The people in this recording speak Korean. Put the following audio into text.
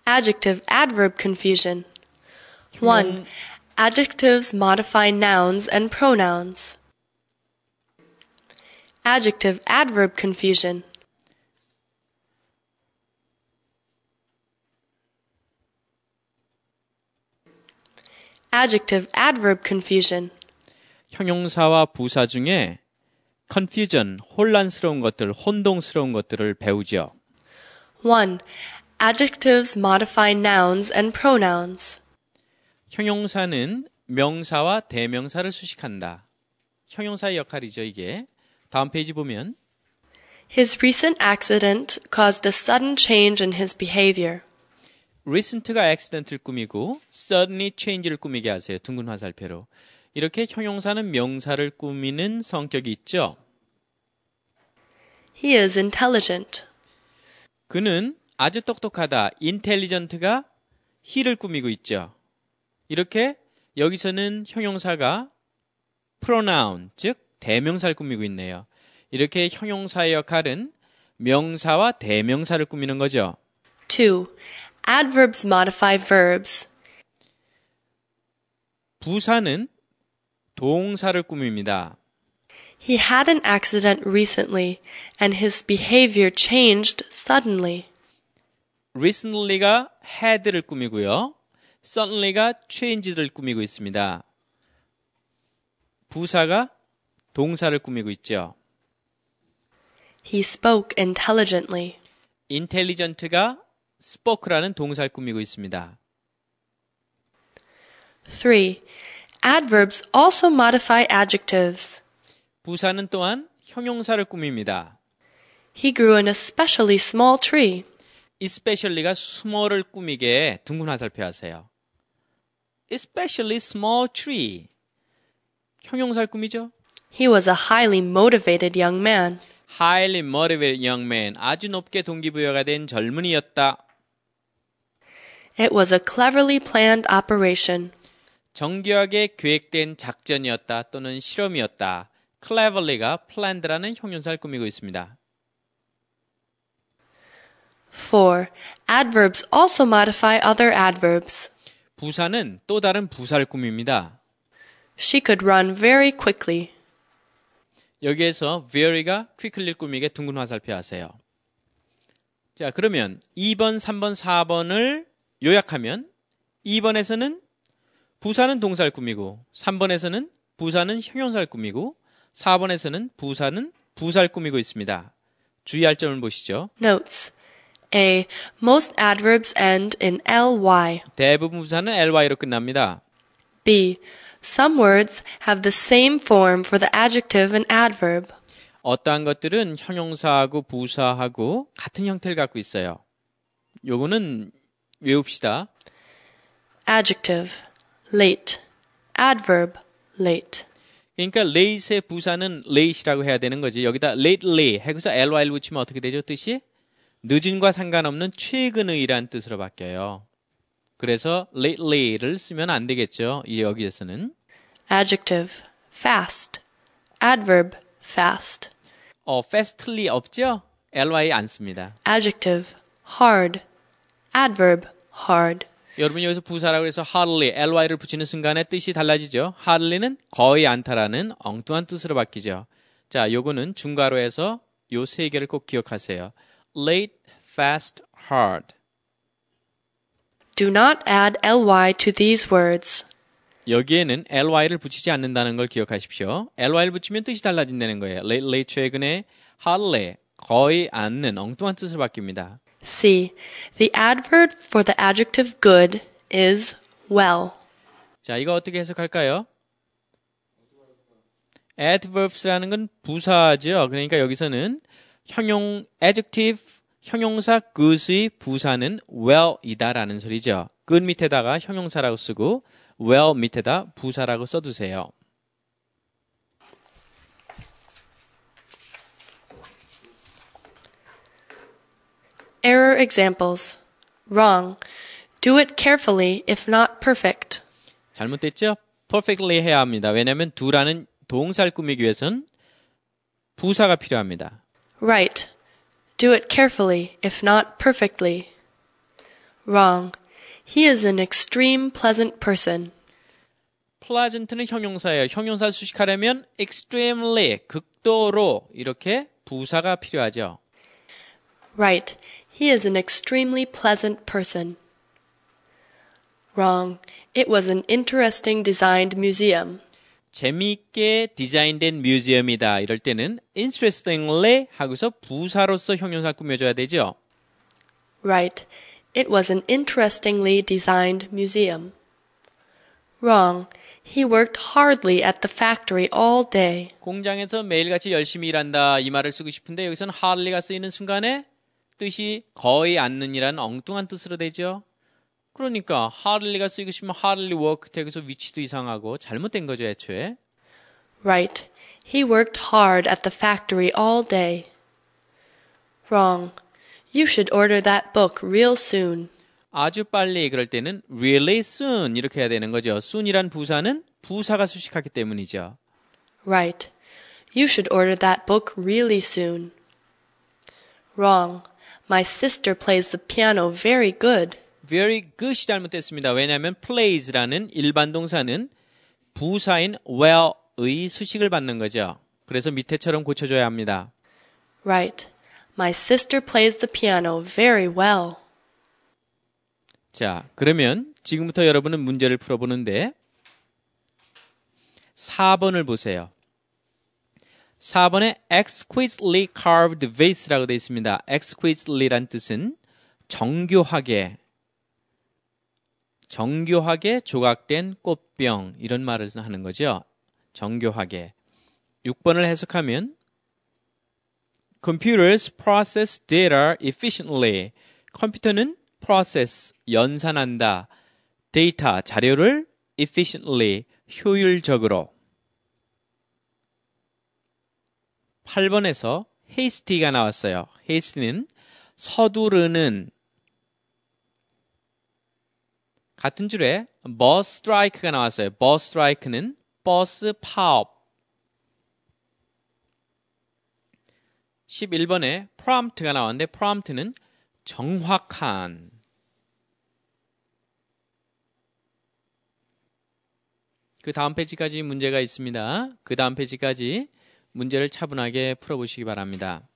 Adjective-adverb confusion. 1. Adjectives modify nouns and pronouns. Adjective-adverb confusion. Adjective-adverb confusion. 형용사와 부사 중에 confusion, 혼란스러운 것들, 혼동스러운 것들을 배우죠. 1. Adjectives modify nouns and pronouns. 형용사는 명사와 대명사를 수식한다. 형용사의 역할이죠, 이게. 다음 페이지 보면 His recent accident caused a sudden change in his behavior. recent가 accident를 꾸미고 suddenly change를 꾸미게 하세요. 둥근 화살표로. 이렇게 형용사는 명사를 꾸미는 성격이 있죠. He is intelligent. 그는 아주 똑똑하다. intelligent가 he를 꾸미고 있죠. 이렇게 여기서는 형용사가 pronoun, 즉 대명사를 꾸미고 있네요. 이렇게 형용사의 역할은 명사와 대명사를 꾸미는 거죠. 2. Adverbs modify verbs. 부사는 동사를 꾸밉니다. He had an accident recently, and his behavior changed suddenly. recently가 had를 꾸미고요. suddenly가 changed를 꾸미고 있습니다. 부사가 동사를 꾸미고 있죠. He spoke intelligently. intelligent가 spoke라는 동사를 꾸미고 있습니다. 3. Adverbs also modify adjectives. 부사는 또한 형용사를 꾸밉니다. He grew in a especially small tree. especially가 small을 꾸미게 둥근 화살표 하세요. especially small tree. 형용사를 꾸미죠. He was a highly motivated young man. highly motivated young man. 아주 높게 동기부여가 된 젊은이였다. It was a cleverly planned operation. 정교하게 계획된 작전이었다 또는 실험이었다. cleverly가 planned라는 형용사를 꾸미고 있습니다. 4. Adverbs also modify other adverbs. 부사는 또 다른 부사를 꾸밉니다. She could run very quickly. 여기에서 very가 quickly를 꾸미게 둥근 화살표 하세요. 자, 그러면 2번, 3번, 4번을 요약하면 2번에서는 부사는 동사를 꾸미고 3번에서는 부사는 형용사를 꾸미고 4번에서는 부사는 부사를 꾸미고 있습니다. 주의할 점을 보시죠. Notes. A. Most adverbs end in ly. 대부분 부사는 ly로 끝납니다. B. Some words have the same form for the adjective and adverb. 어떠한 것들은 형용사하고 부사하고 같은 형태를 갖고 있어요. 요거는 외웁시다. Adjective, late. Adverb, late. 그러니까 late의 부사는 late이라고 해야 되는 거지. 여기다 lately 해서 ly를 붙이면 어떻게 되죠? 뜻이? 늦은과 상관없는 최근의라는 뜻으로 바뀌어요. 그래서 lately를 쓰면 안 되겠죠. 여기에서는. Adjective, fast. Adverb, fast. fastly 없죠? ly 안 씁니다. Adjective, hard. Adverb, hard. 여러분 여기서 부사라고 해서 hardly, ly를 붙이는 순간에 뜻이 달라지죠. hardly는 거의 않다라는 엉뚱한 뜻으로 바뀌죠. 자, 요거는 중괄호에서 요 세 개를 꼭 기억하세요. late, fast, hard. Do not add ly to these words. 여기에는 ly를 붙이지 않는다는 걸 기억하십시오. ly를 붙이면 뜻이 달라진다는 거예요. lately, 최근에, hardly, 거의 않는 엉뚱한 뜻으로 바뀝니다. C. The adverb for the adjective good is well. 자, 이거 어떻게 해석할까요? adverbs라는 건 부사죠. 그러니까 여기서는 adjective, 형용사 good의 부사는 well이다라는 소리죠. good 밑에다가 형용사라고 쓰고 well 밑에다 부사라고 써두세요. Error examples. Wrong. Do it carefully if not perfect. 잘못됐죠? perfectly 해야 합니다. 왜냐하면 do라는 동사를 꾸미기 위해서는 부사가 필요합니다. Right. Do it carefully if not perfectly. Wrong. He is an extreme pleasant person. pleasant는 형용사예요. 형용사 수식하려면 extremely, 극도로 이렇게 부사가 필요하죠. Right. He is an extremely pleasant person. Wrong. It was an interesting designed museum. 재미있게 디자인된 뮤지엄이다. 이럴 때는 interestingly 하고서 부사로서 형용사 꾸며줘야 되죠. Right. It was an interestingly designed museum. Wrong. He worked hardly at the factory all day. 공장에서 매일같이 열심히 일한다. 이 말을 쓰고 싶은데 여기서는 hardly가 쓰이는 순간에 뜻이 거의 않는이라는 엉뚱한 뜻으로 되죠. 그러니까 hardly가 쓰이고 싶으면 hardly worked 여기서 위치도 이상하고 잘못된 거죠, 애초에. Right. He worked hard at the factory all day. Wrong. You should order that book real soon. 아주 빨리 그럴 때는 really soon 이렇게 해야 되는 거죠. soon이란 부사는 부사가 수식하기 때문이죠. Right. You should order that book really soon. Wrong. My sister plays the piano very good. very good이 잘못됐습니다. 왜냐하면 plays라는 일반 동사는 부사인 well의 수식을 받는 거죠. 그래서 밑에처럼 고쳐줘야 합니다. Right. My sister plays the piano very well. 자, 그러면 지금부터 여러분은 문제를 풀어보는데 4번을 보세요. 4번에 exquisitely carved vase라고 되어 있습니다. exquisitely란 뜻은 정교하게 조각된 꽃병 이런 말을 하는 거죠. 정교하게. 6번을 해석하면 Computers process data efficiently. 컴퓨터는 process, 연산한다. 데이터, 자료를 efficiently, 효율적으로. 8번에서 hasty가 나왔어요. hasty는 서두르는 같은 줄에 bus strike가 나왔어요. bus strike는 버스 파업. 11번에 prompt가 나왔는데 prompt는 정확한. 그 다음 페이지까지 문제가 있습니다. 그 다음 페이지까지 문제를 차분하게 풀어보시기 바랍니다.